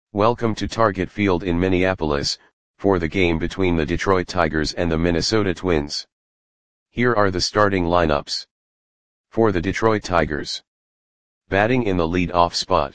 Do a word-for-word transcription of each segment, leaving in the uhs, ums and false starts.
Welcome to Target Field in Minneapolis, for the game between the Detroit Tigers and the Minnesota Twins. Here are the starting lineups. For the Detroit Tigers. Batting in the lead-off spot.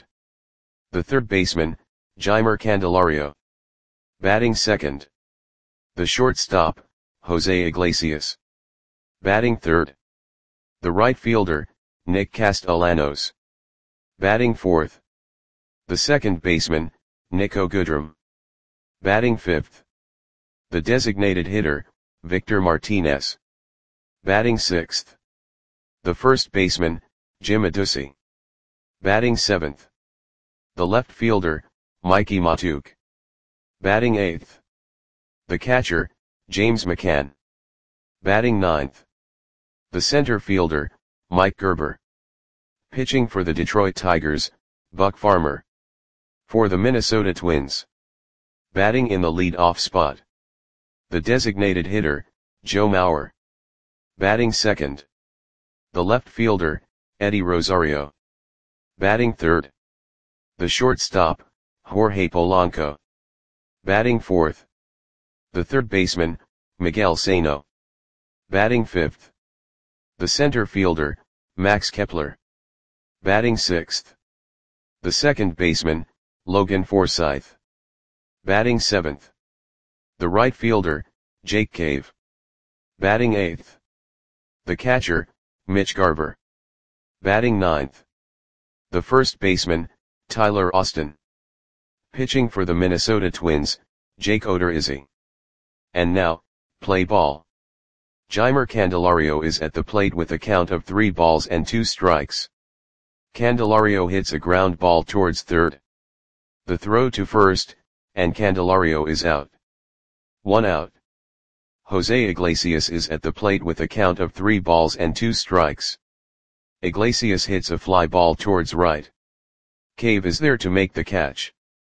The third baseman, Jeimer Candelario. Batting second. The shortstop, Jose Iglesias. Batting third. The right fielder, Nick Castellanos. Batting fourth. The second baseman, Niko Goodrum. Batting fifth. The designated hitter, Victor Martinez. Batting sixth. The first baseman, Jim Adduci. Batting seventh. The left fielder, Mikie Mahtook. Batting eighth. The catcher, James McCann. Batting ninth. The center fielder, Mike Gerber. Pitching for the Detroit Tigers, Buck Farmer. For the Minnesota Twins. Batting in the lead-off spot. The designated hitter, Joe Mauer. Batting second. The left fielder, Eddie Rosario. Batting third. The shortstop, Jorge Polanco. Batting fourth. The third baseman, Miguel Sano. Batting fifth. The center fielder, Max Kepler. Batting sixth. The second baseman, Logan Forsythe. Batting seventh. The right fielder, Jake Cave. Batting eighth. The catcher, Mitch Garver. Batting ninth. The first baseman, Tyler Austin. Pitching for the Minnesota Twins, Jake Odorizzi. And now, play ball. Jeimer Candelario is at the plate with a count of three balls and two strikes. Candelario hits a ground ball towards third. The throw to first, and Candelario is out. One out. Jose Iglesias is at the plate with a count of three balls and two strikes. Iglesias hits a fly ball towards right. Cave is there to make the catch.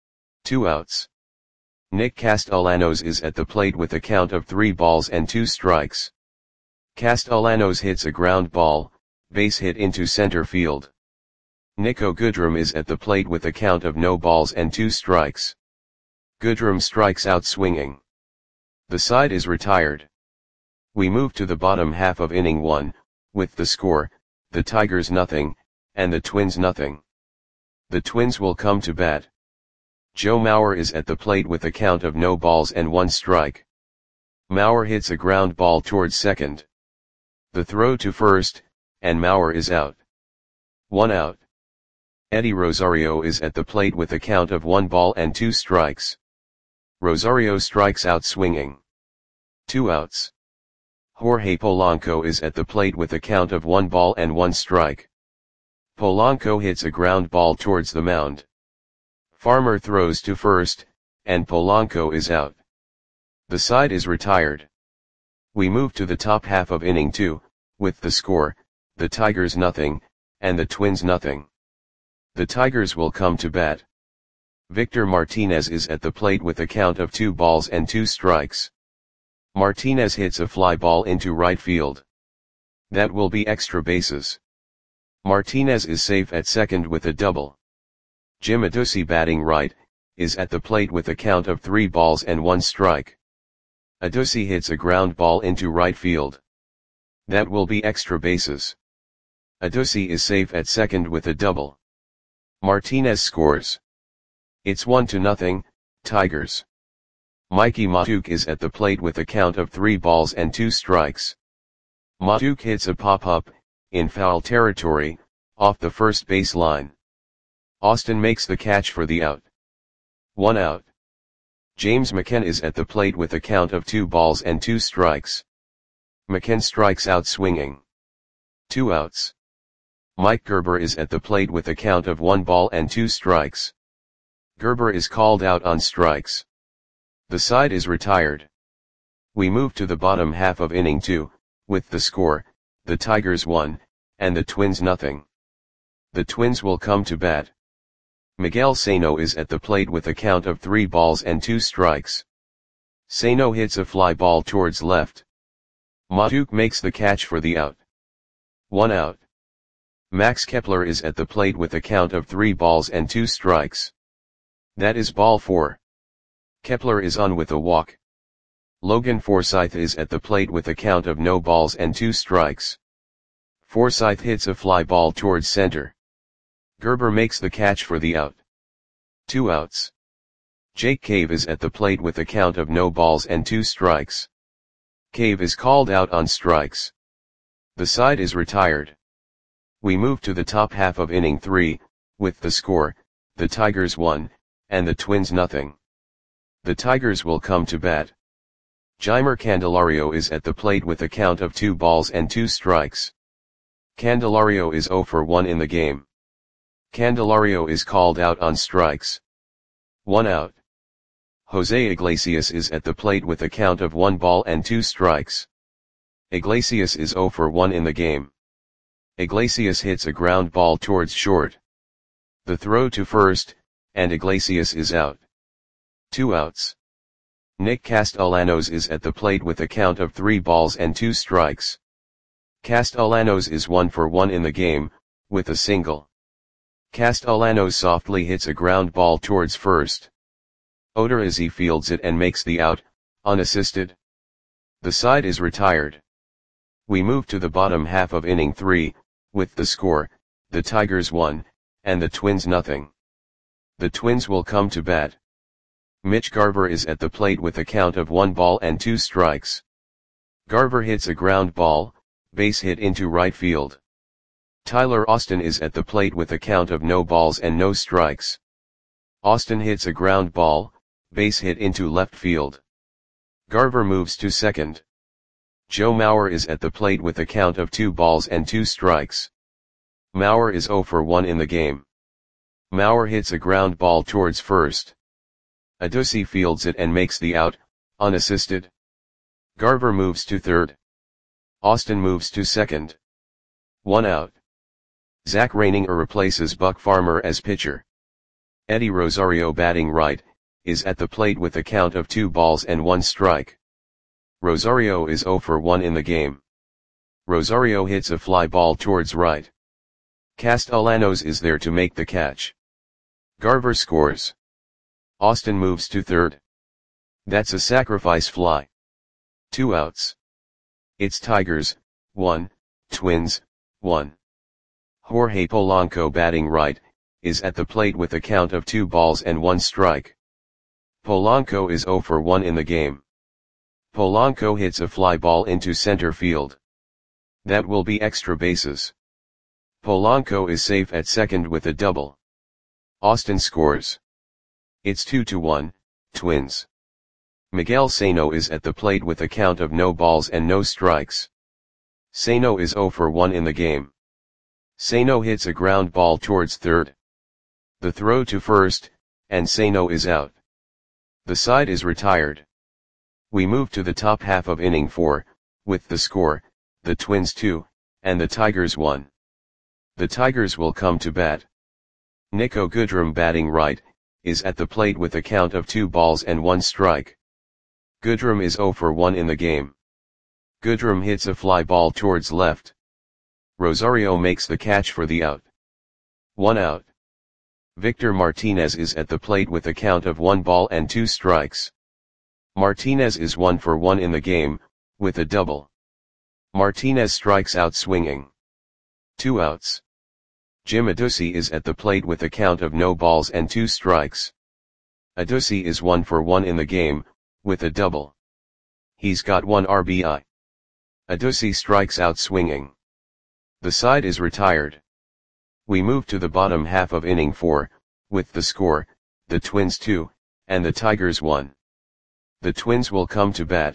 Two outs. Nick Castellanos is at the plate with a count of three balls and two strikes. Castellanos hits a ground ball, base hit into center field. Niko Goodrum is at the plate with a count of no balls and two strikes. Goodrum strikes out swinging. The side is retired. We move to the bottom half of inning one, with the score, the Tigers nothing, and the Twins nothing. The Twins will come to bat. Joe Mauer is at the plate with a count of no balls and one strike. Mauer hits a ground ball towards second. The throw to first, and Mauer is out. One out. Eddie Rosario is at the plate with a count of one ball and two strikes. Rosario strikes out swinging. Two outs. Jorge Polanco is at the plate with a count of one ball and one strike. Polanco hits a ground ball towards the mound. Farmer throws to first, and Polanco is out. The side is retired. We move to the top half of inning two, with the score, the Tigers nothing, and the Twins nothing. The Tigers will come to bat. Victor Martinez is at the plate with a count of two balls and two strikes. Martinez hits a fly ball into right field. That will be extra bases. Martinez is safe at second with a double. Jim Adduci, batting right, is at the plate with a count of three balls and one strike. Adduci hits a ground ball into right field. That will be extra bases. Adduci is safe at second with a double. Martinez scores. It's one to nothing, Tigers. Mikie Mahtook is at the plate with a count of three balls and two strikes. Mahtook hits a pop-up, in foul territory, off the first base line. Austin makes the catch for the out. One out. James McCann is at the plate with a count of two balls and two strikes. McCann strikes out swinging. Two outs. Mike Gerber is at the plate with a count of one ball and two strikes. Gerber is called out on strikes. The side is retired. We move to the bottom half of inning two, with the score, the Tigers one, and the Twins nothing. The Twins will come to bat. Miguel Sano is at the plate with a count of three balls and two strikes. Sano hits a fly ball towards left. Mahtook makes the catch for the out. One out. Max Kepler is at the plate with a count of three balls and two strikes. That is ball four. Kepler is on with a walk. Logan Forsythe is at the plate with a count of no balls and two strikes. Forsythe hits a fly ball towards center. Gerber makes the catch for the out. Two outs. Jake Cave is at the plate with a count of no balls and two strikes. Cave is called out on strikes. The side is retired. We move to the top half of inning three, with the score, the Tigers one, and the Twins nothing. The Tigers will come to bat. Jeimer Candelario is at the plate with a count of two balls and two strikes. Candelario is zero for one in the game. Candelario is called out on strikes. One out. Jose Iglesias is at the plate with a count of one ball and two strikes. Iglesias is zero for one in the game. Iglesias hits a ground ball towards short. The throw to first, and Iglesias is out. Two outs. Nick Castellanos is at the plate with a count of three balls and two strikes. Castellanos is one for one in the game, with a single. Castellanos softly hits a ground ball towards first. Odorizzi fields it and makes the out, unassisted. The side is retired. We move to the bottom half of inning three, with the score, the Tigers one, and the Twins nothing. The Twins will come to bat. Mitch Garver is at the plate with a count of one ball and two strikes. Garver hits a ground ball, base hit into right field. Tyler Austin is at the plate with a count of no balls and no strikes. Austin hits a ground ball, base hit into left field. Garver moves to second. Joe Mauer is at the plate with a count of two balls and two strikes. Mauer is zero for one in the game. Mauer hits a ground ball towards first. Adduci fields it and makes the out, unassisted. Garver moves to third. Austin moves to second. One out. Zach Reininger replaces Buck Farmer as pitcher. Eddie Rosario, batting right, is at the plate with a count of two balls and one strike. Rosario is zero for one in the game. Rosario hits a fly ball towards right. Castellanos is there to make the catch. Garver scores. Austin moves to third. That's a sacrifice fly. Two outs. It's Tigers, one, Twins, one. Jorge Polanco, batting right, is at the plate with a count of two balls and one strike. Polanco is zero for one in the game. Polanco hits a fly ball into center field. That will be extra bases. Polanco is safe at second with a double. Austin scores. It's two to one, Twins. Miguel Sano is at the plate with a count of no balls and no strikes. Sano is zero for one in the game. Sano hits a ground ball towards third. The throw to first, and Sano is out. The side is retired. We move to the top half of inning four, with the score, the Twins two, and the Tigers one. The Tigers will come to bat. Nico Goodrum, batting right, is at the plate with a count of two balls and one strike. Goodrum is zero for one in the game. Goodrum hits a fly ball towards left. Rosario makes the catch for the out. One out. Victor Martinez is at the plate with a count of one ball and two strikes. Martinez is one for one in the game, with a double. Martinez strikes out swinging. Two outs. Jim Adduci is at the plate with a count of no balls and two strikes. Adduci is one for one in the game, with a double. He's got one R B I. Adduci strikes out swinging. The side is retired. We move to the bottom half of inning four, with the score, the Twins two, and the Tigers one. The Twins will come to bat.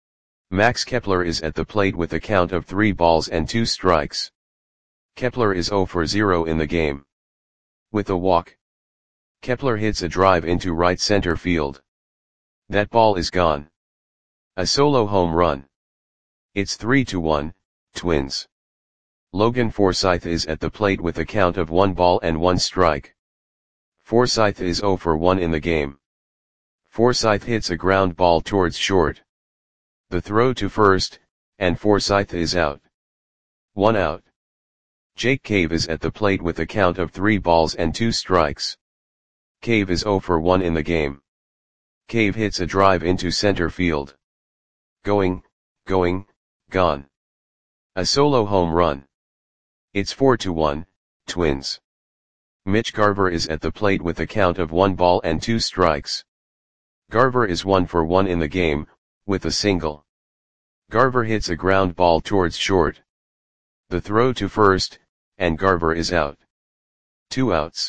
Max Kepler is at the plate with a count of three balls and two strikes. Kepler is zero for zero in the game. With a walk. Kepler hits a drive into right center field. That ball is gone. A solo home run. It's three to one, Twins. Logan Forsythe is at the plate with a count of one ball and one strike. Forsythe is zero for one in the game. Forsythe hits a ground ball towards short. The throw to first, and Forsythe is out. One out. Jake Cave is at the plate with a count of three balls and two strikes. Cave is zero for one in the game. Cave hits a drive into center field. Going, going, gone. A solo home run. It's four to one, Twins. Mitch Garver is at the plate with a count of one ball and two strikes. Garver is one for one in the game, with a single. Garver hits a ground ball towards short. The throw to first, and Garver is out. Two outs.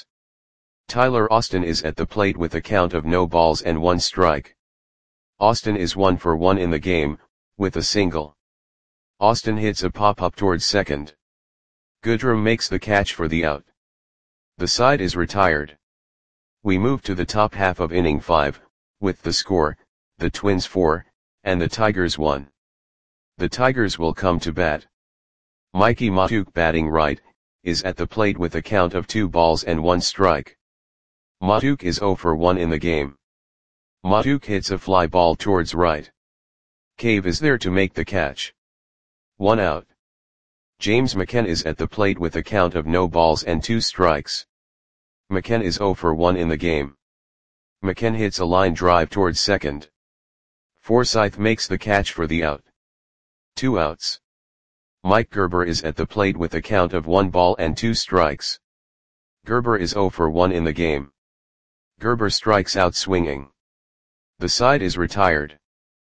Tyler Austin is at the plate with a count of no balls and one strike. Austin is one for one in the game, with a single. Austin hits a pop-up towards second. Goodrum makes the catch for the out. The side is retired. We move to the top half of inning five, with the score, the Twins four, and the Tigers one. The Tigers will come to bat. Mikey Mahtook, batting right, is at the plate with a count of two balls and one strike. Mahtook is zero for one in the game. Mahtook hits a fly ball towards right. Cave is there to make the catch. One out. James McCann is at the plate with a count of no balls and two strikes. McCann is zero for one in the game. McCann hits a line drive towards second. Forsythe makes the catch for the out. Two outs. Mike Gerber is at the plate with a count of one ball and two strikes. Gerber is zero for one in the game. Gerber strikes out swinging. The side is retired.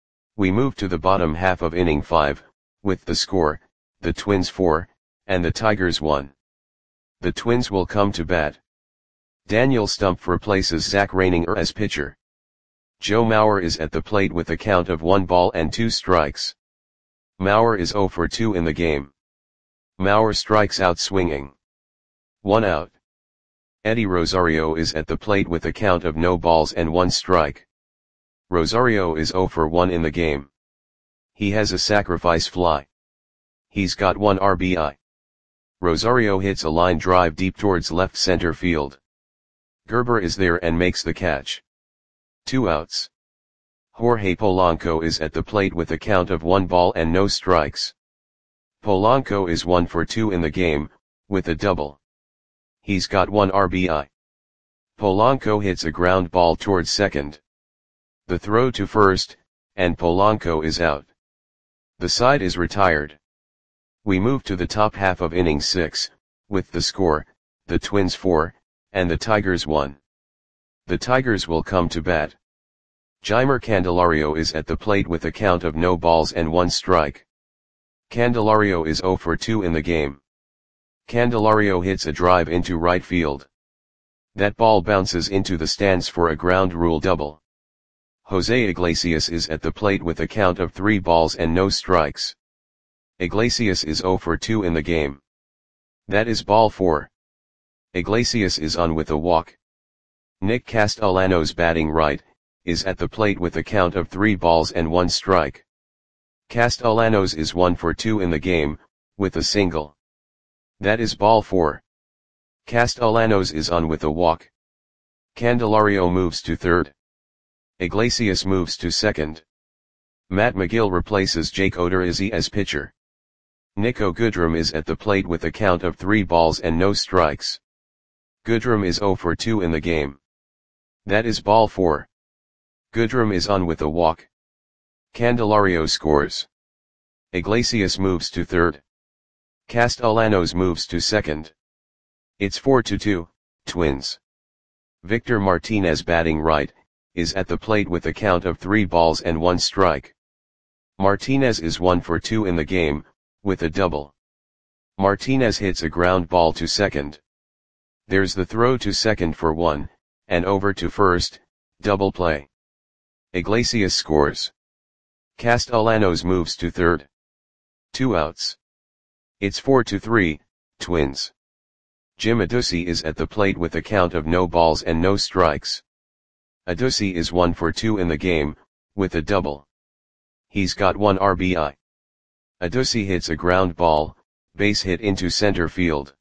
We move to the bottom half of inning five, with the score, the Twins four, and the Tigers one. The Twins will come to bat. Daniel Stumpf replaces Zach Reininger as pitcher. Joe Mauer is at the plate with a count of one ball and two strikes. Mauer is zero for two in the game. Mauer strikes out swinging. One out. Eddie Rosario is at the plate with a count of no balls and one strike. Rosario is zero for one in the game. He has a sacrifice fly. He's got one R B I. Rosario hits a line drive deep towards left center field. Gerber is there and makes the catch. Two outs. Jorge Polanco is at the plate with a count of one ball and no strikes. Polanco is one for two in the game, with a double. He's got one R B I. Polanco hits a ground ball towards second. The throw to first, and Polanco is out. The side is retired. We move to the top half of inning six, with the score, the Twins four, and the Tigers one. The Tigers will come to bat. Jeimer Candelario is at the plate with a count of no balls and one strike. Candelario is zero for two in the game. Candelario hits a drive into right field. That ball bounces into the stands for a ground rule double. Jose Iglesias is at the plate with a count of three balls and no strikes. Iglesias is zero for two in the game. That is ball four. Iglesias is on with a walk. Nick Castellanos, batting right, is at the plate with a count of three balls and one strike. Castellanos is one for two in the game, with a single. That is ball four. Castellanos is on with a walk. Candelario moves to third. Iglesias moves to second. Matt McGill replaces Jake Odorizzi as pitcher. Nico Goodrum is at the plate with a count of three balls and no strikes. Goodrum is zero for two in the game. That is ball four. Goodrum is on with a walk. Candelario scores. Iglesias moves to third. Castellanos moves to second. It's four to two, Twins. Victor Martinez, batting right, is at the plate with a count of three balls and one strike. Martinez is one for two in the game, with a double. Martinez hits a ground ball to second. There's the throw to second for one, and over to first, double play. Iglesias scores. Castellanos moves to third. Two outs. It's four to three, Twins. Jim Adduci is at the plate with a count of no balls and no strikes. Adduci is one for two in the game, with a double. He's got one R B I. Adduci hits a ground ball, base hit into center field.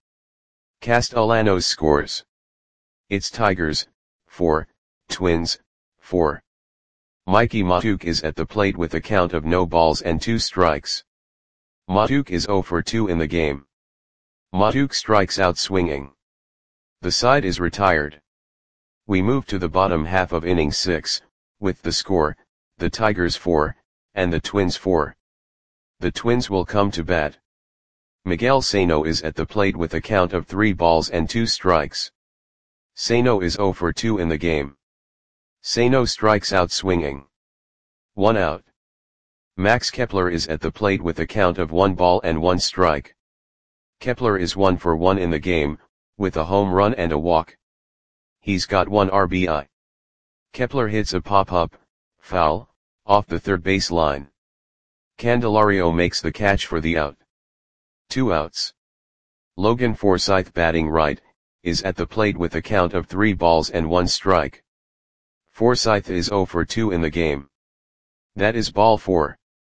Castellanos scores. It's Tigers, four, Twins, four. Mikey Mahtook is at the plate with a count of no balls and two strikes. Mahtook is zero for two in the game. Mahtook strikes out swinging. The side is retired. We move to the bottom half of inning six, with the score, the Tigers four, and the Twins four. The Twins will come to bat. Miguel Sano is at the plate with a count of three balls and two strikes. Sano is oh for two in the game. Sano strikes out swinging. One out. Max Kepler is at the plate with a count of one ball and one strike. Kepler is one for one in the game, with a home run and a walk. He's got one R B I. Kepler hits a pop-up, foul, off the third base line. Candelario makes the catch for the out. Two outs. Logan Forsythe, batting right, is at the plate with a count of three balls and one strike. Forsythe is oh for two in the game. That is ball four.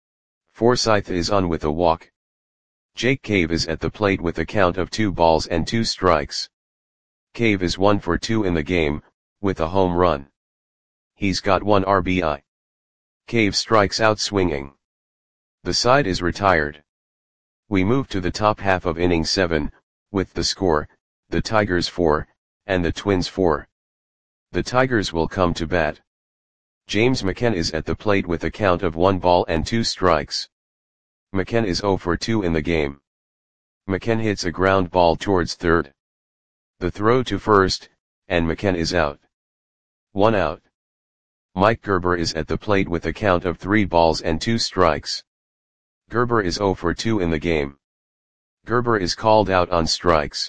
Forsythe is on with a walk. Jake Cave is at the plate with a count of two balls and two strikes. Cave is one for two in the game, with a home run. He's got one R B I. Cave strikes out swinging. The side is retired. We move to the top half of inning seven, with the score, the Tigers four, and the Twins four. The Tigers will come to bat. James McCann is at the plate with a count of one ball and two strikes. McCann is oh for two in the game. McCann hits a ground ball towards third. The throw to first, and McCann is out. One out. Mike Gerber is at the plate with a count of three balls and two strikes. Gerber is oh for two in the game. Gerber is called out on strikes.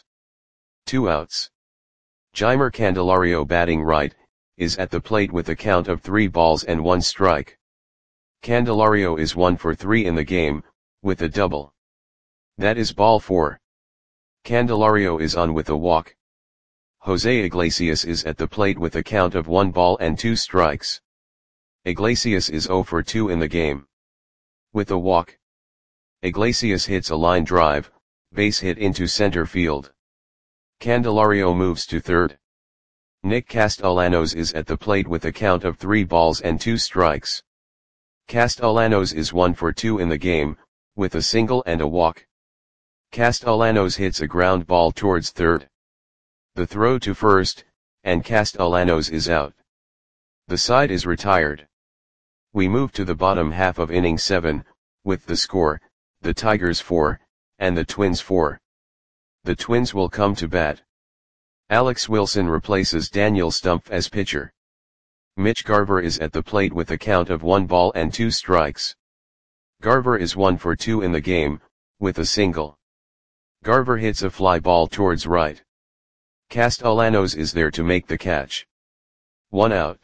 Two outs. Jeimer Candelario, batting right, is at the plate with a count of three balls and one strike. Candelario is one for three in the game, with a double. That is ball four. Candelario is on with a walk. Jose Iglesias is at the plate with a count of one ball and two strikes. Iglesias is oh for two in the game. With a walk. Iglesias hits a line drive, base hit into center field. Candelario moves to third. Nick Castellanos is at the plate with a count of three balls and two strikes. Castellanos is one for two in the game, with a single and a walk. Castellanos hits a ground ball towards third. The throw to first, and Castellanos is out. The side is retired. We move to the bottom half of inning seven, with the score, the Tigers four, and the Twins four. The Twins will come to bat. Alex Wilson replaces Daniel Stumpf as pitcher. Mitch Garver is at the plate with a count of one ball and two strikes. Garver is one for two in the game, with a single. Garver hits a fly ball towards right. Castellanos is there to make the catch. One out.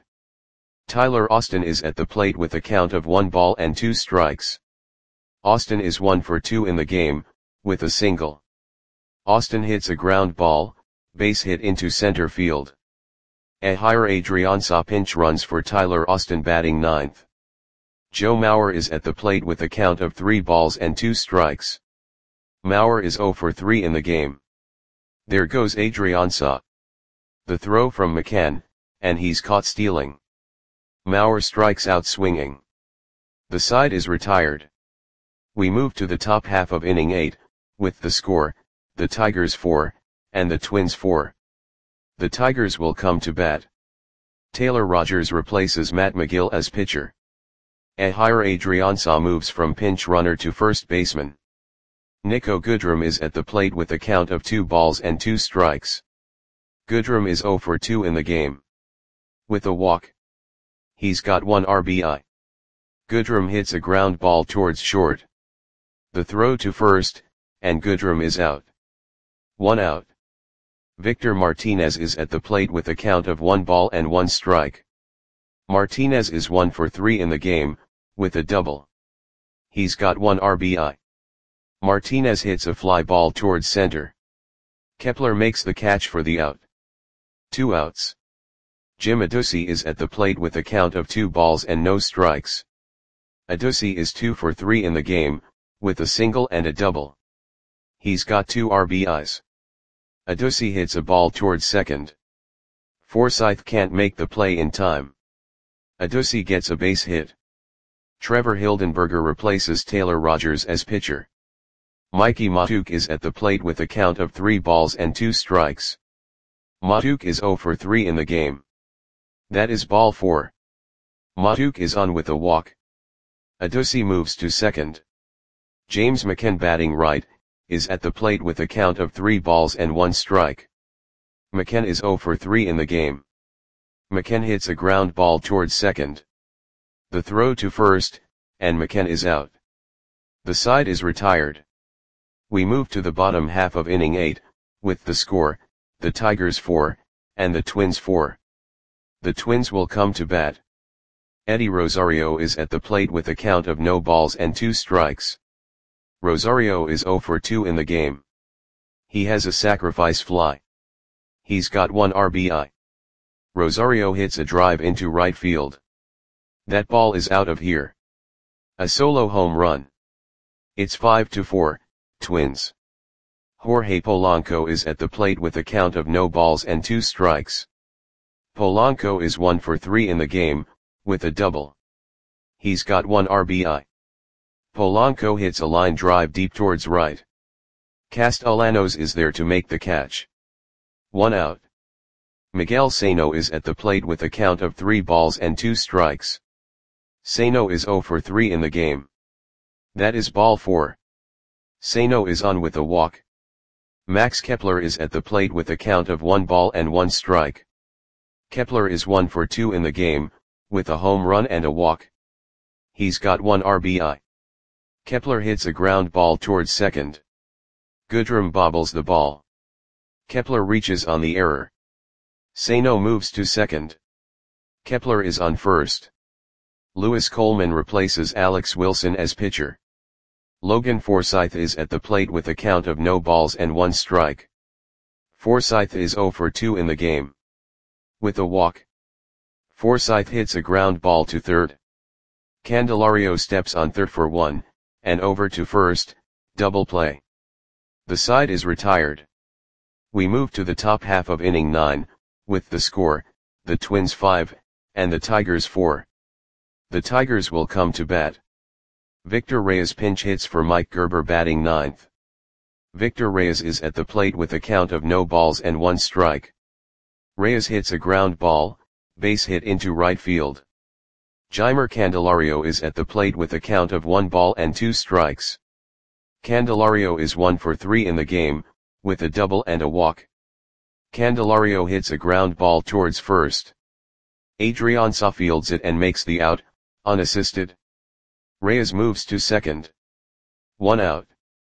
Tyler Austin is at the plate with a count of one ball and two strikes. Austin is one for two in the game, with a single. Austin hits a ground ball, base hit into center field. Ehire Adrianza pinch runs for Tyler Austin, batting ninth. Joe Mauer is at the plate with a count of three balls and two strikes. Mauer is oh for three in the game. There goes Adrianza. The throw from McCann, and he's caught stealing. Mauer strikes out swinging. The side is retired. We move to the top half of inning eight, with the score, the Tigers four, and the Twins four. The Tigers will come to bat. Taylor Rogers replaces Matt McGill as pitcher. Ehire Adrianza moves from pinch runner to first baseman. Nico Goodrum is at the plate with a count of two balls and two strikes. Goodrum is oh for two in the game. With a walk. He's got one R B I. Goodrum hits a ground ball towards short. The throw to first, and Goodrum is out. One out. Victor Martinez is at the plate with a count of one ball and one strike. Martinez is one for three in the game, with a double. He's got one R B I. Martinez hits a fly ball towards center. Kepler makes the catch for the out. Two outs. Jim Adduci is at the plate with a count of two balls and no strikes. Adduci is two for three in the game, with a single and a double. He's got two R B Is. Adduci hits a ball towards second. Forsythe can't make the play in time. Adduci gets a base hit. Trevor Hildenberger replaces Taylor Rogers as pitcher. Mikey Mahtook is at the plate with a count of three balls and two strikes. Mahtook is oh for three in the game. That is ball four. Matuk is on with a walk. Adusi moves to second. James McCann, batting right, is at the plate with a count of three balls and one strike. McCann is zero for three in the game. McCann hits a ground ball towards second. The throw to first, and McCann is out. The side is retired. We move to the bottom half of inning eight, with the score, the Tigers four, and the Twins four. The Twins will come to bat. Eddie Rosario is at the plate with a count of no balls and two strikes. Rosario is zero for two in the game. He has a sacrifice fly. He's got one R B I. Rosario hits a drive into right field. That ball is out of here. A solo home run. It's five to four, Twins. Jorge Polanco is at the plate with a count of no balls and two strikes. Polanco is one for three in the game, with a double. He's got one R B I. Polanco hits a line drive deep towards right. Castellanos is there to make the catch. One out. Miguel Sano is at the plate with a count of three balls and two strikes. Sano is zero for three in the game. That is ball four. Sano is on with a walk. Max Kepler is at the plate with a count of one ball and one strike. Kepler is one for two in the game, with a home run and a walk. He's got one R B I. Kepler hits a ground ball towards second. Goodrum bobbles the ball. Kepler reaches on the error. Sano moves to second. Kepler is on first. Lewis Coleman replaces Alex Wilson as pitcher. Logan Forsythe is at the plate with a count of no balls and one strike. Forsythe is zero for two in the game. With a walk. Forsythe hits a ground ball to third. Candelario steps on third for one, and over to first, double play. The side is retired. We move to the top half of inning nine, with the score, the Twins five, and the Tigers four. The Tigers will come to bat. Victor Reyes pinch hits for Mike Gerber, batting ninth. Victor Reyes is at the plate with a count of no balls and one strike. Reyes hits a ground ball, base hit into right field. Jeimer Candelario is at the plate with a count of one ball and two strikes. Candelario is one for three in the game, with a double and a walk. Candelario hits a ground ball towards first. Adrianza fields it and makes the out, unassisted. Reyes moves to second. One out.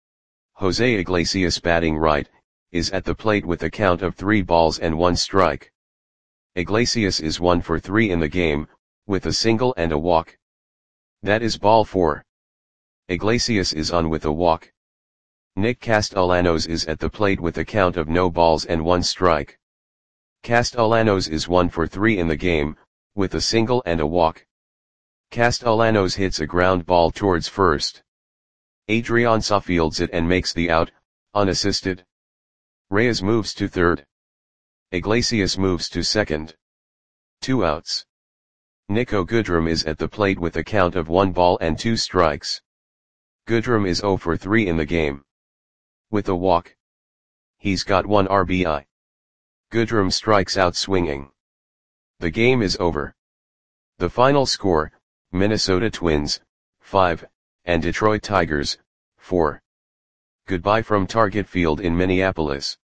Jose Iglesias, batting right, is at the plate with a count of three balls and one strike. Iglesias is one for three in the game, with a single and a walk. That is ball four. Iglesias is on with a walk. Nick Castellanos is at the plate with a count of no balls and one strike. Castellanos is one for three in the game, with a single and a walk. Castellanos hits a ground ball towards first. Adrianza fields it and makes the out, unassisted. Reyes moves to third. Iglesias moves to second. Two outs. Nico Goodrum is at the plate with a count of one ball and two strikes. Goodrum is zero for three in the game. With a walk. He's got one R B I. Goodrum strikes out swinging. The game is over. The final score, Minnesota Twins, five, and Detroit Tigers, four. Goodbye from Target Field in Minneapolis.